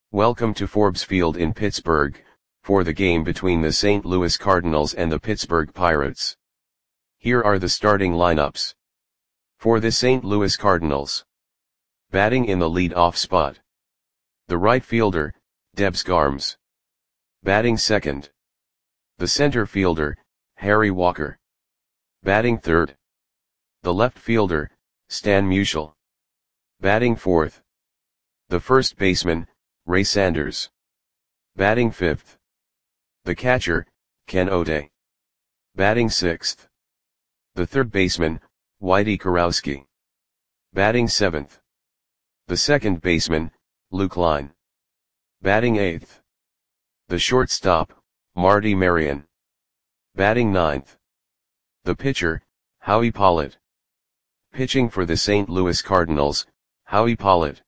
Welcome to Forbes Field in Pittsburgh, for the game between the St. Louis Cardinals and the Pittsburgh Pirates. Here are the starting lineups. For the St. Louis Cardinals. Batting in the lead-off spot. The right fielder, Debs Garms. Batting second. The center fielder, Harry Walker. Batting third. The left fielder, Stan Musial. Batting fourth. The first baseman, Ray Sanders. Batting fifth. The catcher, Ken O'Day. Batting sixth. The third baseman, Whitey Kurowski. Batting seventh. The second baseman, Luke Line. Batting eighth. The shortstop, Marty Marion. Batting ninth. The pitcher, Howie Pollitt. Pitching for the St. Louis Cardinals, Howie Pollitt.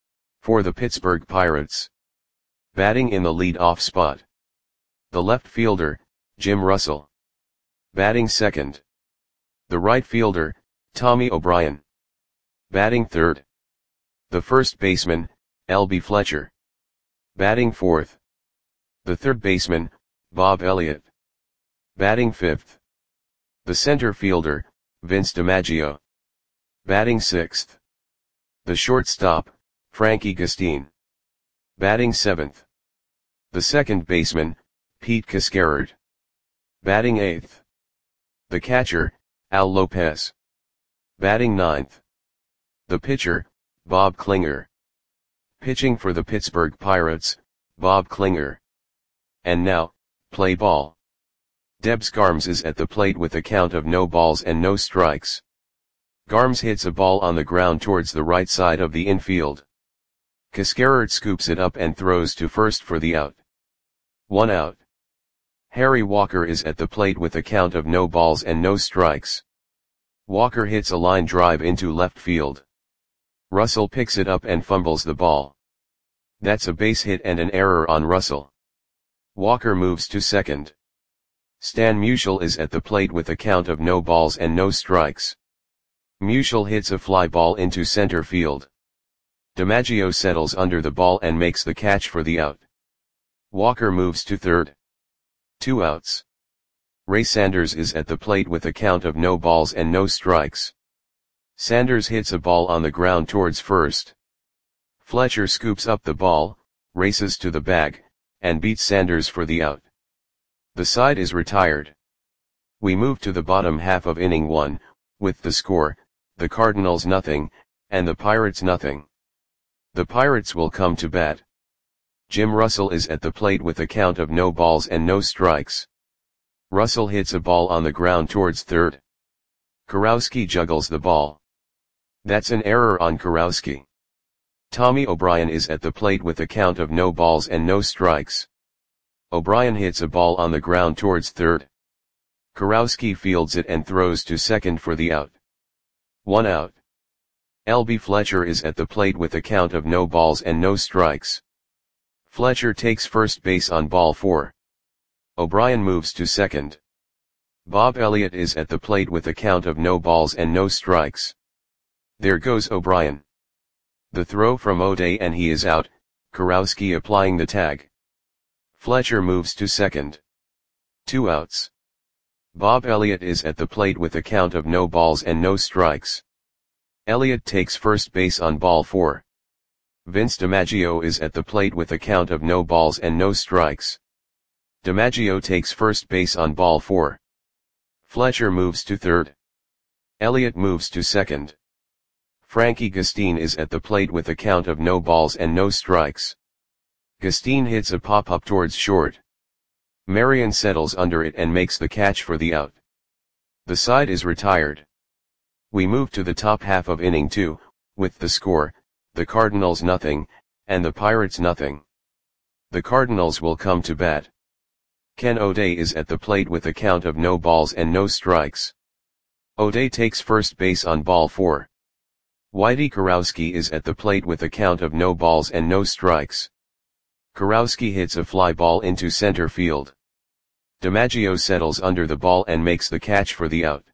For the Pittsburgh Pirates. Batting in the lead-off spot. The left fielder, Jim Russell. Batting second. The right fielder, Tommy O'Brien. Batting third. The first baseman, L.B. Fletcher. Batting fourth. The third baseman, Bob Elliott. Batting fifth. The center fielder, Vince DiMaggio. Batting sixth. The shortstop, Frankie Gastine. Batting seventh. The second baseman, Pete Cascarard. Batting eighth. The catcher, Al Lopez. Batting ninth. The pitcher, Bob Klinger. Pitching for the Pittsburgh Pirates, Bob Klinger. And now, play ball. Debs Garms is at the plate with a count of no balls and no strikes. Garms hits a ball on the ground towards the right side of the infield. Cascarard scoops it up and throws to first for the out. 1 out. Harry Walker is at the plate with a count of no balls and no strikes. Walker hits a line drive into left field. Russell picks it up and fumbles the ball. That's a base hit and an error on Russell. Walker moves to second. Stan Musial is at the plate with a count of no balls and no strikes. Musial hits a fly ball into center field. DiMaggio settles under the ball and makes the catch for the out. Walker moves to third. 2 outs. Ray Sanders is at the plate with a count of no balls and no strikes. Sanders hits a ball on the ground towards first. Fletcher scoops up the ball, races to the bag, and beats Sanders for the out. The side is retired. We move to the bottom half of inning 1, with the score, the Cardinals nothing, and the Pirates nothing. The Pirates will come to bat. Jim Russell is at the plate with a count of no balls and no strikes. Russell hits a ball on the ground towards third. Kurowski juggles the ball. That's an error on Kurowski. Tommy O'Brien is at the plate with a count of no balls and no strikes. O'Brien hits a ball on the ground towards third. Kurowski fields it and throws to second for the out. 1 out. L.B. Fletcher is at the plate with a count of no balls and no strikes. Fletcher takes first base on ball 4. O'Brien moves to second. Bob Elliott is at the plate with a count of no balls and no strikes. There goes O'Brien. The throw from O'Day and he is out, Kurowski applying the tag. Fletcher moves to second. 2 outs. Bob Elliott is at the plate with a count of no balls and no strikes. Elliott takes first base on ball 4. Vince DiMaggio is at the plate with a count of no balls and no strikes. DiMaggio takes first base on ball 4. Fletcher moves to third. Elliott moves to second. Frankie Gastine is at the plate with a count of no balls and no strikes. Gastine hits a pop-up towards short. Marion settles under it and makes the catch for the out. The side is retired. We move to the top half of inning 2, with the score, the Cardinals nothing, and the Pirates nothing. The Cardinals will come to bat. Ken O'Day is at the plate with a count of no balls and no strikes. O'Day takes first base on ball 4. Whitey Kurowski is at the plate with a count of no balls and no strikes. Kurowski hits a fly ball into center field. DiMaggio settles under the ball and makes the catch for the out.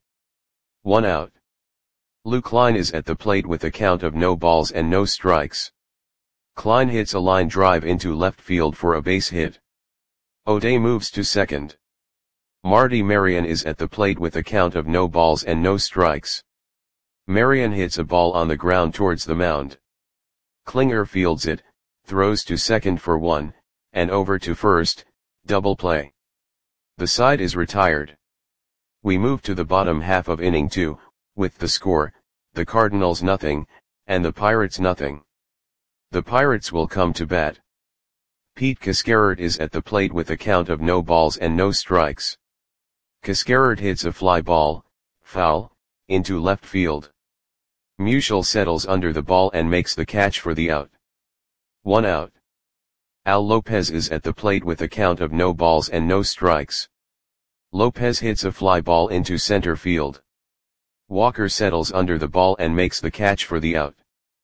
1 out. Luke Line is at the plate with a count of no balls and no strikes. Klein hits a line drive into left field for a base hit. O'Day moves to second. Marty Marion is at the plate with a count of no balls and no strikes. Marion hits a ball on the ground towards the mound. Klinger fields it, throws to second for one, and over to first, double play. The side is retired. We move to the bottom half of inning 2, with the score, the Cardinals nothing, and the Pirates nothing. The Pirates will come to bat. Pete Cascarert is at the plate with a count of no balls and no strikes. Cascarert hits a fly ball, foul, into left field. Musial settles under the ball and makes the catch for the out. 1 out. Al Lopez is at the plate with a count of no balls and no strikes. Lopez hits a fly ball into center field. Walker settles under the ball and makes the catch for the out.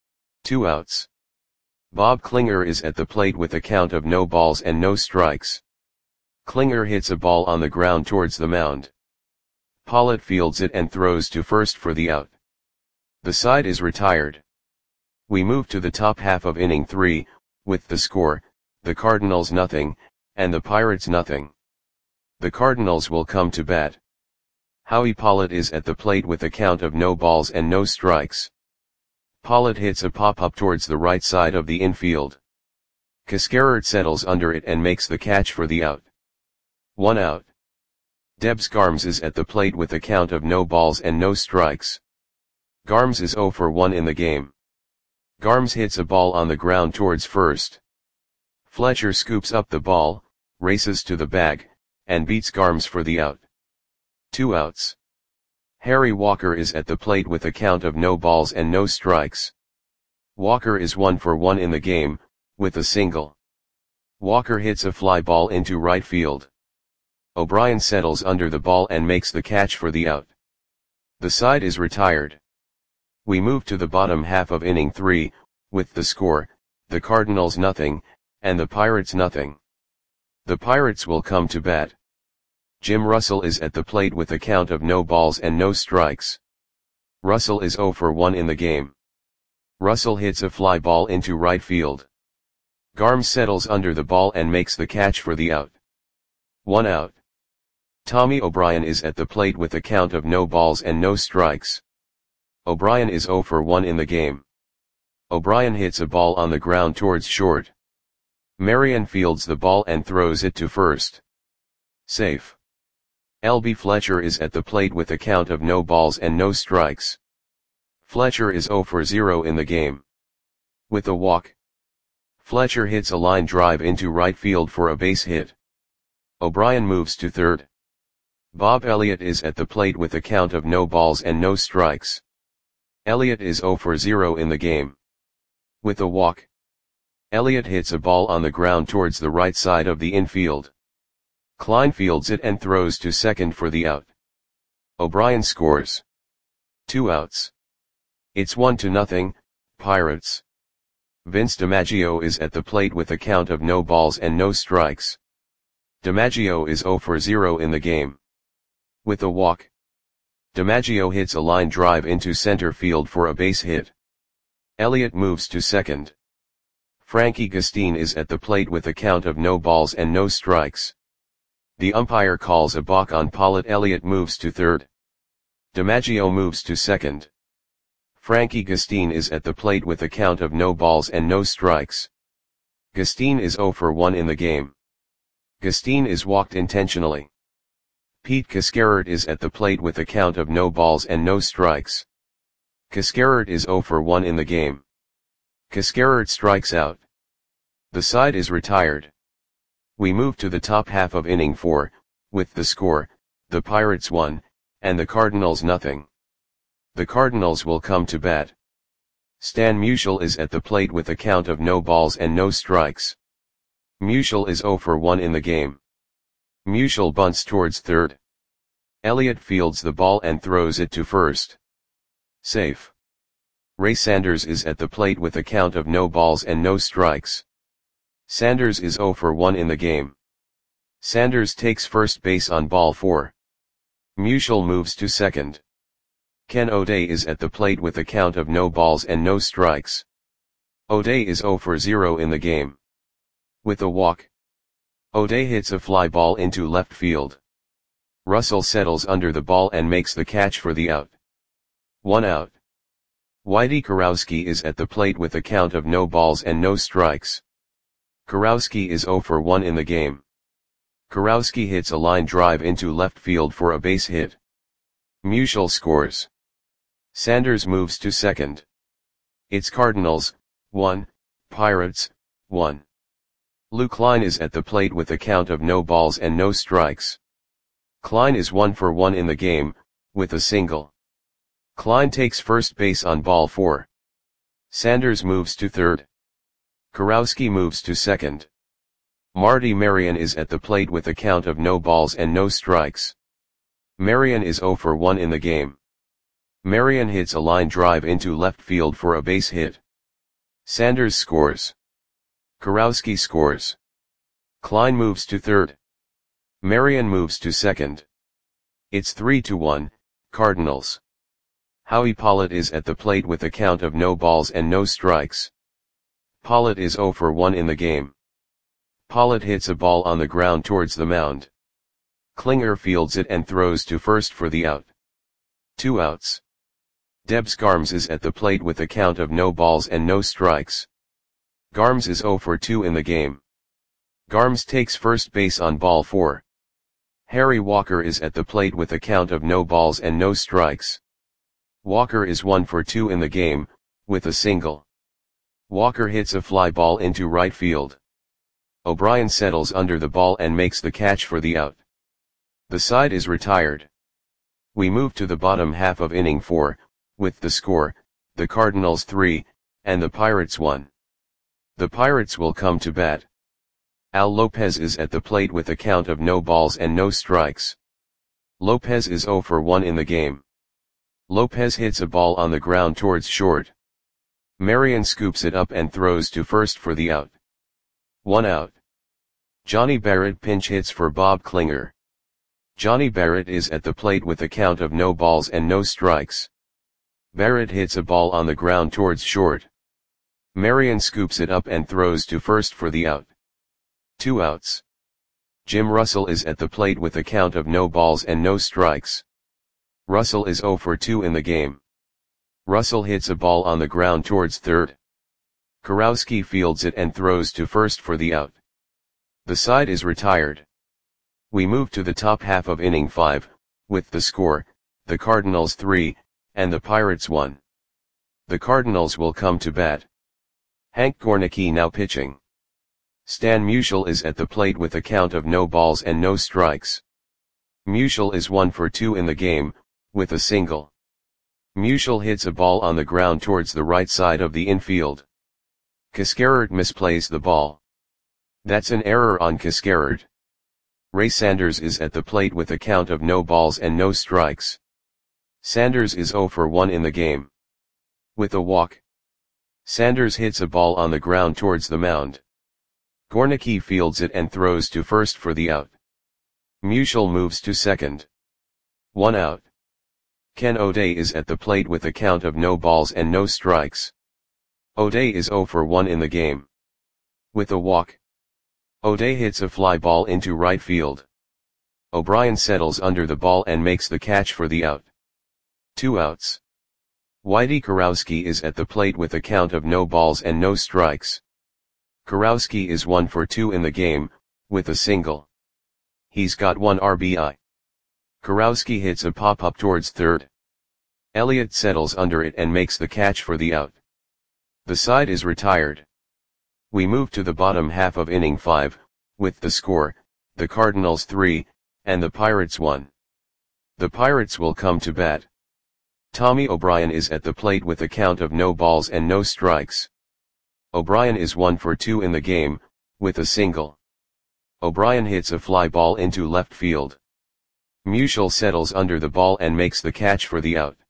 2 outs. Bob Klinger is at the plate with a count of no balls and no strikes. Klinger hits a ball on the ground towards the mound. Pollitt fields it and throws to first for the out. The side is retired. We move to the top half of inning 3, with the score, the Cardinals nothing, and the Pirates nothing. The Cardinals will come to bat. Howie Pollitt is at the plate with a count of no balls and no strikes. Pollitt hits a pop-up towards the right side of the infield. Cascarert settles under it and makes the catch for the out. 1 out. Debs Garms is at the plate with a count of no balls and no strikes. Garms is 0 for 1 in the game. Garms hits a ball on the ground towards first. Fletcher scoops up the ball, races to the bag, and beats Garms for the out. 2 outs. Harry Walker is at the plate with a count of no balls and no strikes. Walker is 1 for 1 in the game, with a single. Walker hits a fly ball into right field. O'Brien settles under the ball and makes the catch for the out. The side is retired. We move to the bottom half of inning 3, with the score, the Cardinals nothing, and the Pirates nothing. The Pirates will come to bat. Jim Russell is at the plate with a count of no balls and no strikes. Russell is 0 for 1 in the game. Russell hits a fly ball into right field. Garms settles under the ball and makes the catch for the out. 1 out. Tommy O'Brien is at the plate with a count of no balls and no strikes. O'Brien is 0 for 1 in the game. O'Brien hits a ball on the ground towards short. Marion fields the ball and throws it to first. Safe. L.B. Fletcher is at the plate with a count of no balls and no strikes. Fletcher is 0 for 0 in the game. With a walk. Fletcher hits a line drive into right field for a base hit. O'Brien moves to third. Bob Elliott is at the plate with a count of no balls and no strikes. Elliott is 0 for 0 in the game. With a walk. Elliott hits a ball on the ground towards the right side of the infield. Klein fields it and throws to second for the out. O'Brien scores. 2 outs. It's 1-0, Pirates. Vince DiMaggio is at the plate with a count of no balls and no strikes. DiMaggio is 0 for 0 in the game. With a walk. DiMaggio hits a line drive into center field for a base hit. Elliott moves to second. Frankie Gustine is at the plate with a count of no balls and no strikes. The umpire calls a balk on Pollitt. Elliott moves to third. DiMaggio moves to second. Frankie Gustine is at the plate with a count of no balls and no strikes. Gustine is 0 for 1 in the game. Gustine is walked intentionally. Pete Cascarert is at the plate with a count of no balls and no strikes. Cascarert is 0 for 1 in the game. Cascarert strikes out. The side is retired. We move to the top half of inning 4, with the score, the Pirates 1, and the Cardinals nothing. The Cardinals will come to bat. Stan Musial is at the plate with a count of no balls and no strikes. Musial is 0 for 1 in the game. Musial bunts towards third. Elliott fields the ball and throws it to first. Safe. Ray Sanders is at the plate with a count of no balls and no strikes. Sanders is 0 for 1 in the game. Sanders takes first base on ball 4. Musial moves to second. Ken O'Day is at the plate with a count of no balls and no strikes. O'Day is 0 for 0 in the game. With a walk, O'Day hits a fly ball into left field. Russell settles under the ball and makes the catch for the out. 1 out. Whitey Kurowski is at the plate with a count of no balls and no strikes. Kurowski is 0 for 1 in the game. Kurowski hits a line drive into left field for a base hit. Musial scores. Sanders moves to second. It's Cardinals, 1, Pirates, 1. Lou Klein is at the plate with a count of no balls and no strikes. Klein is 1 for 1 in the game, with a single. Klein takes first base on ball 4. Sanders moves to third. Kurowski moves to second. Marty Marion is at the plate with a count of no balls and no strikes. Marion is 0 for 1 in the game. Marion hits a line drive into left field for a base hit. Sanders scores. Kurowski scores. Klein moves to third. Marion moves to second. It's 3-1, Cardinals. Howie Pollitt is at the plate with a count of no balls and no strikes. Pollitt is 0 for 1 in the game. Pollitt hits a ball on the ground towards the mound. Klinger fields it and throws to first for the out. 2 outs. Debs Garms is at the plate with a count of no balls and no strikes. Garms is 0 for 2 in the game. Garms takes first base on ball 4. Harry Walker is at the plate with a count of no balls and no strikes. Walker is 1 for 2 in the game, with a single. Walker hits a fly ball into right field. O'Brien settles under the ball and makes the catch for the out. The side is retired. We move to the bottom half of inning 4, with the score, the Cardinals 3, and the Pirates 1. The Pirates will come to bat. Al Lopez is at the plate with a count of no balls and no strikes. Lopez is 0 for 1 in the game. Lopez hits a ball on the ground towards short. Marion scoops it up and throws to first for the out. 1 out. Johnny Barrett pinch hits for Bob Klinger. Johnny Barrett is at the plate with a count of no balls and no strikes. Barrett hits a ball on the ground towards short. Marion scoops it up and throws to first for the out. 2 outs. Jim Russell is at the plate with a count of no balls and no strikes. Russell is 0 for 2 in the game. Russell hits a ball on the ground towards third. Kurowski fields it and throws to first for the out. The side is retired. We move to the top half of inning 5, with the score, the Cardinals 3, and the Pirates 1. The Cardinals will come to bat. Hank Gornicki now pitching. Stan Musial is at the plate with a count of no balls and no strikes. Musial is 1 for 2 in the game, with a single. Musial hits a ball on the ground towards the right side of the infield. Cascarert misplays the ball. That's an error on Cascarert. Ray Sanders is at the plate with a count of no balls and no strikes. Sanders is 0 for 1 in the game. With a walk, Sanders hits a ball on the ground towards the mound. Gornicki fields it and throws to first for the out. Musial moves to second. 1 out. Ken O'Day is at the plate with a count of no balls and no strikes. O'Day is 0 for 1 in the game. With a walk, O'Day hits a fly ball into right field. O'Brien settles under the ball and makes the catch for the out. 2 outs. Whitey Kurowski is at the plate with a count of no balls and no strikes. Kurowski is 1 for 2 in the game, with a single. He's got 1 RBI. Kurowski hits a pop-up towards third. Elliott settles under it and makes the catch for the out. The side is retired. We move to the bottom half of inning 5, with the score, the Cardinals 3, and the Pirates 1. The Pirates will come to bat. Tommy O'Brien is at the plate with a count of no balls and no strikes. O'Brien is 1 for 2 in the game, with a single. O'Brien hits a fly ball into left field. Musial settles under the ball and makes the catch for the out.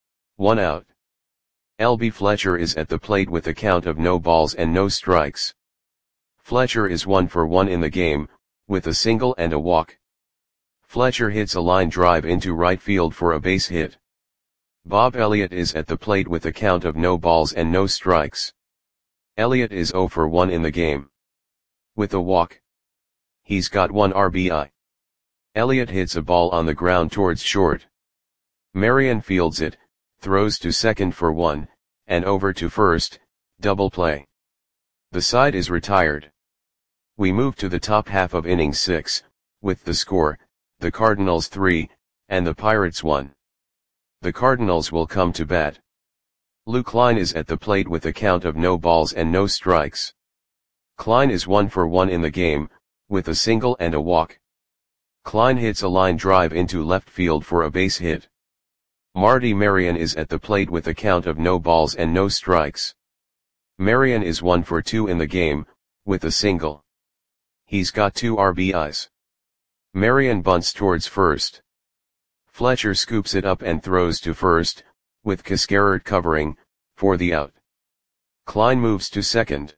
1 out. L.B. Fletcher is at the plate with a count of no balls and no strikes. Fletcher is 1 for 1 in the game, with a single and a walk. Fletcher hits a line drive into right field for a base hit. Bob Elliott is at the plate with a count of no balls and no strikes. Elliott is 0 for 1 in the game. With a walk. He's got 1 RBI. Elliott hits a ball on the ground towards short. Marion fields it, throws to second for 1, and over to first, double play. The side is retired. We move to the top half of inning 6, with the score, the Cardinals 3, and the Pirates 1. The Cardinals will come to bat. Lou Klein is at the plate with a count of no balls and no strikes. Klein is 1 for 1 in the game, with a single and a walk. Klein hits a line drive into left field for a base hit. Marty Marion is at the plate with a count of no balls and no strikes. Marion is 1 for 2 in the game, with a single. He's got 2 RBIs. Marion bunts towards first. Fletcher scoops it up and throws to first, with Cascarert covering, for the out. Klein moves to second.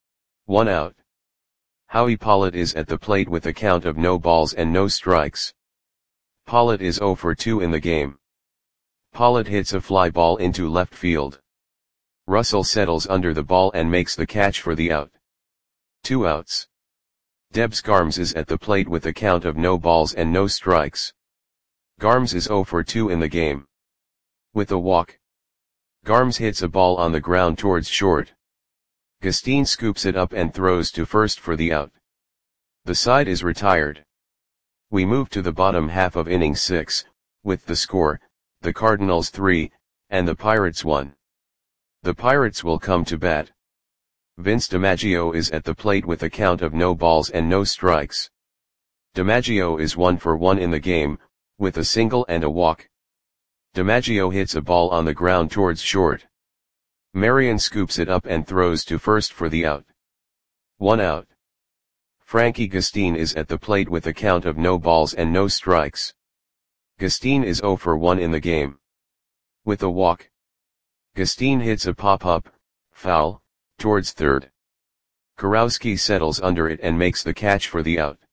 1 out. Howie Pollitt is at the plate with a count of no balls and no strikes. Pollitt is 0 for 2 in the game. Pollitt hits a fly ball into left field. Russell settles under the ball and makes the catch for the out. 2 outs. Debs Garms is at the plate with a count of no balls and no strikes. Garms is 0 for 2 in the game. With a walk. Garms hits a ball on the ground towards short. Gustine scoops it up and throws to first for the out. The side is retired. We move to the bottom half of inning 6, with the score, the Cardinals 3, and the Pirates 1. The Pirates will come to bat. Vince DiMaggio is at the plate with a count of no balls and no strikes. DiMaggio is 1 for 1 in the game, with a single and a walk. DiMaggio hits a ball on the ground towards short. Marion scoops it up and throws to first for the out. 1 out. Frankie Gustine is at the plate with a count of no balls and no strikes. Gustine is 0 for 1 in the game. With a walk. Gustine hits a pop-up, foul, towards third. Kurowski settles under it and makes the catch for the out.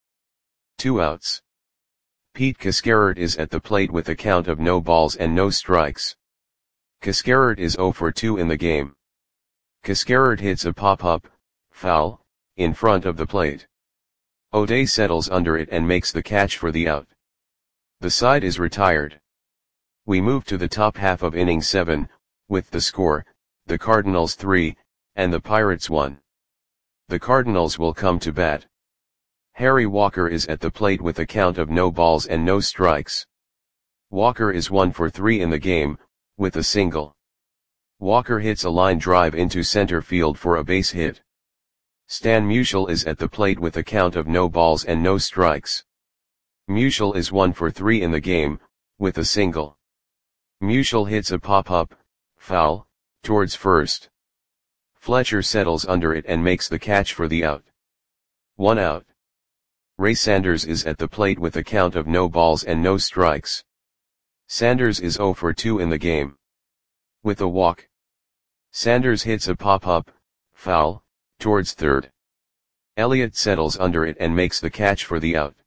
2 outs. Pete Cascarert is at the plate with a count of no balls and no strikes. Cascarert is 0 for 2 in the game. Cascarert hits a pop-up, foul, in front of the plate. O'Day settles under it and makes the catch for the out. The side is retired. We move to the top half of inning 7, with the score, the Cardinals 3, and the Pirates 1. The Cardinals will come to bat. Harry Walker is at the plate with a count of no balls and no strikes. Walker is 1 for 3 in the game, with a single. Walker hits a line drive into center field for a base hit. Stan Musial is at the plate with a count of no balls and no strikes. Musial is 1 for 3 in the game, with a single. Musial hits a pop-up, foul, towards first. Fletcher settles under it and makes the catch for the out. 1 out. Ray Sanders is at the plate with a count of no balls and no strikes. Sanders is 0 for 2 in the game. With a walk. Sanders hits a pop-up, foul, towards third. Elliott settles under it and makes the catch for the out.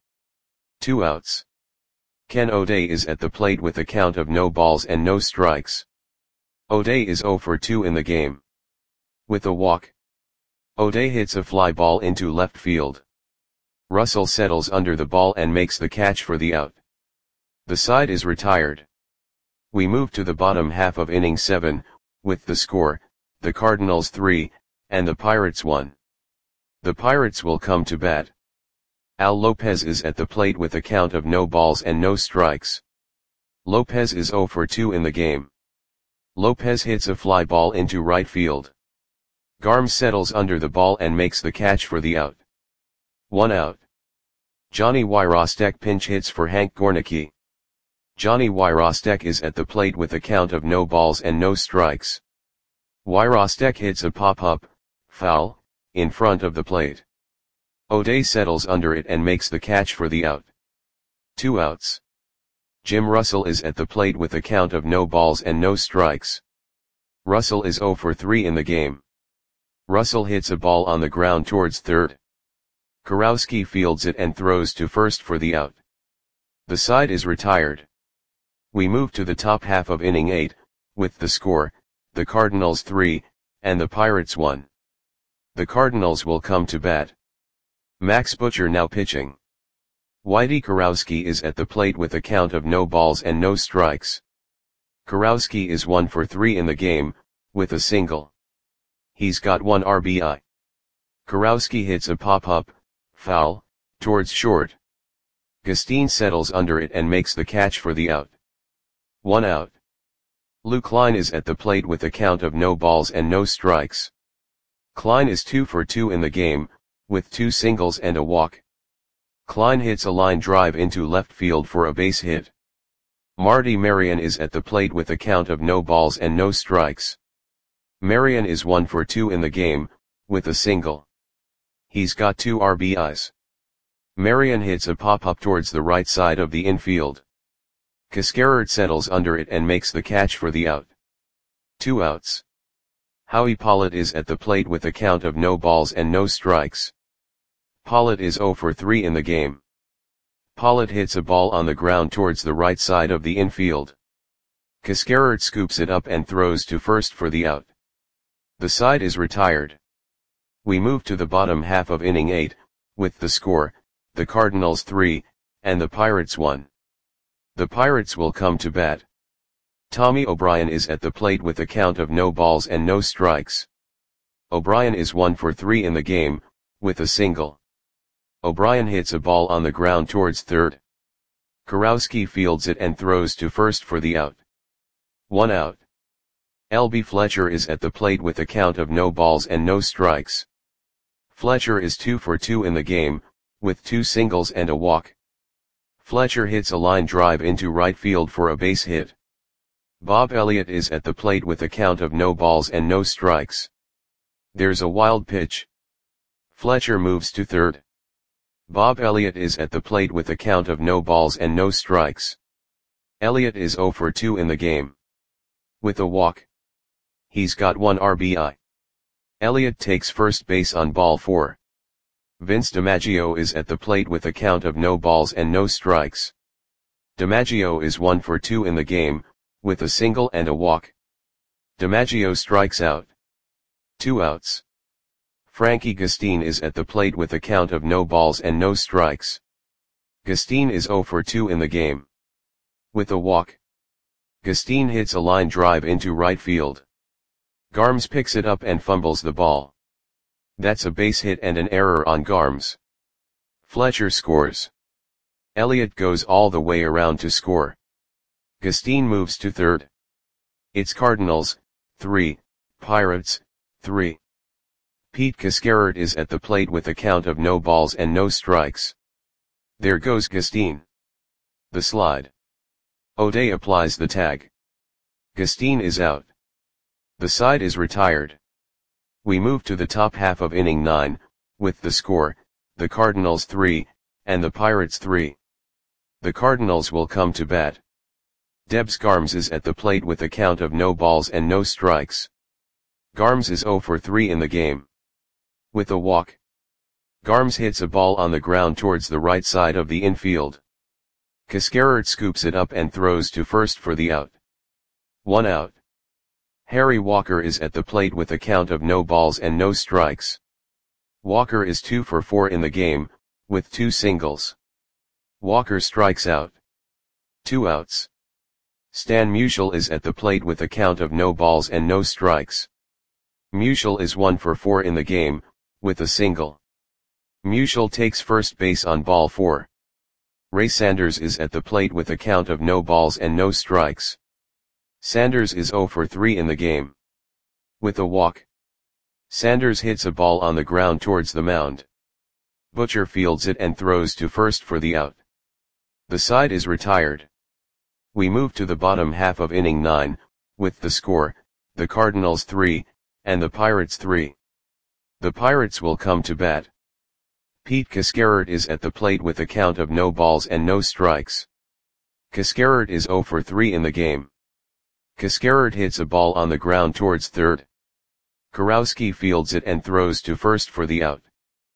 2 outs. Ken O'Day is at the plate with a count of no balls and no strikes. O'Day is 0 for 2 in the game. With a walk. O'Day hits a fly ball into left field. Russell settles under the ball and makes the catch for the out. The side is retired. We move to the bottom half of inning 7, with the score, the Cardinals 3, and the Pirates 1. The Pirates will come to bat. Al Lopez is at the plate with a count of no balls and no strikes. Lopez is 0 for 2 in the game. Lopez hits a fly ball into right field. Garms settles under the ball and makes the catch for the out. 1 out. Johnny Wyrostek pinch hits for Hank Gornicki. Johnny Wyrostek is at the plate with a count of no balls and no strikes. Wyrostek hits a pop-up, foul, in front of the plate. O'Day settles under it and makes the catch for the out. 2 outs. Jim Russell is at the plate with a count of no balls and no strikes. Russell is 0 for 3 in the game. Russell hits a ball on the ground towards third. Kurowski fields it and throws to first for the out. The side is retired. We move to the top half of inning 8, with the score, the Cardinals 3, and the Pirates 1. The Cardinals will come to bat. Max Butcher now pitching. Whitey Kurowski is at the plate with a count of no balls and no strikes. Kurowski is 1 for 3 in the game, with a single. He's got 1 RBI. Kurowski hits a pop-up, foul, towards short. Gustin settles under it and makes the catch for the out. 1 out. Lou Klein is at the plate with a count of no balls and no strikes. Klein is 2 for 2 in the game, with 2 singles and a walk. Klein hits a line drive into left field for a base hit. Marty Marion is at the plate with a count of no balls and no strikes. Marion is 1 for 2 in the game, with a single. He's got 2 RBIs. Marion hits a pop-up towards the right side of the infield. Cascarard settles under it and makes the catch for the out. 2 outs. Howie Pollitt is at the plate with a count of no balls and no strikes. Pollitt is 0 for 3 in the game. Pollitt hits a ball on the ground towards the right side of the infield. Cascarard scoops it up and throws to first for the out. The side is retired. We move to the bottom half of inning 8, with the score, the Cardinals 3, and the Pirates 1. The Pirates will come to bat. Tommy O'Brien is at the plate with a count of no balls and no strikes. O'Brien is 1 for 3 in the game, with a single. O'Brien hits a ball on the ground towards third. Kurowski fields it and throws to first for the out. 1 out. L.B. Fletcher is at the plate with a count of no balls and no strikes. Fletcher is 2 for 2 in the game, with 2 singles and a walk. Fletcher hits a line drive into right field for a base hit. Bob Elliott is at the plate with a count of no balls and no strikes. There's a wild pitch. Fletcher moves to third. Bob Elliott is at the plate with a count of no balls and no strikes. Elliott is 0 for 2 in the game. With a walk. He's got 1 RBI. Elliott takes first base on ball 4. Vince DiMaggio is at the plate with a count of no balls and no strikes. DiMaggio is 1 for 2 in the game, with a single and a walk. DiMaggio strikes out. 2 outs. Frankie Gustin is at the plate with a count of no balls and no strikes. Gustin is 0 for 2 in the game. With a walk. Gustin hits a line drive into right field. Garms picks it up and fumbles the ball. That's a base hit and an error on Garms. Fletcher scores. Elliott goes all the way around to score. Gustin moves to third. It's Cardinals, 3, Pirates, 3. Pete Cascarard is at the plate with a count of no balls and no strikes. There goes Gustin. The slide. O'Day applies the tag. Gustin is out. The side is retired. We move to the top half of inning 9, with the score, the Cardinals 3, and the Pirates 3. The Cardinals will come to bat. Debs Garms is at the plate with a count of no balls and no strikes. Garms is 0 for 3 in the game. With a walk. Garms hits a ball on the ground towards the right side of the infield. Cascarard scoops it up and throws to first for the out. 1 out. Harry Walker is at the plate with a count of no balls and no strikes. Walker is 2 for 4 in the game, with 2 singles. Walker strikes out. 2 outs. Stan Musial is at the plate with a count of no balls and no strikes. Musial is 1 for 4 in the game, with a single. Musial takes first base on ball 4. Ray Sanders is at the plate with a count of no balls and no strikes. Sanders is 0 for 3 in the game. With a walk. Sanders hits a ball on the ground towards the mound. Butcher fields it and throws to first for the out. The side is retired. We move to the bottom half of inning 9, with the score, the Cardinals 3, and the Pirates 3. The Pirates will come to bat. Pete Cascarard is at the plate with a count of no balls and no strikes. Cascarard is 0 for 3 in the game. Cascarard hits a ball on the ground towards third. Kurowski fields it and throws to first for the out.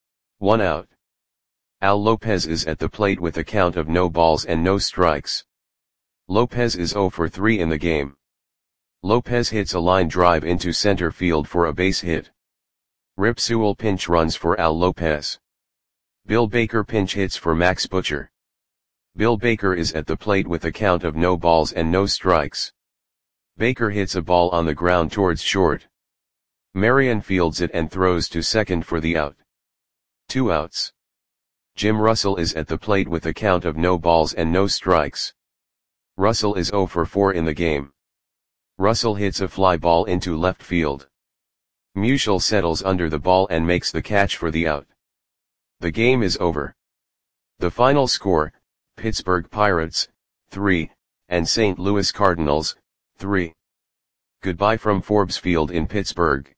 1 out. Al Lopez is at the plate with a count of no balls and no strikes. Lopez is 0 for 3 in the game. Lopez hits a line drive into center field for a base hit. Rip Sewell pinch runs for Al Lopez. Bill Baker pinch hits for Max Butcher. Bill Baker is at the plate with a count of no balls and no strikes. Baker hits a ball on the ground towards short. Marion fields it and throws to second for the out. 2 outs. Jim Russell is at the plate with a count of no balls and no strikes. Russell is 0 for 4 in the game. Russell hits a fly ball into left field. Musial settles under the ball and makes the catch for the out. The game is over. The final score, Pittsburgh Pirates, 3, and St. Louis Cardinals, 3. Goodbye from Forbes Field in Pittsburgh.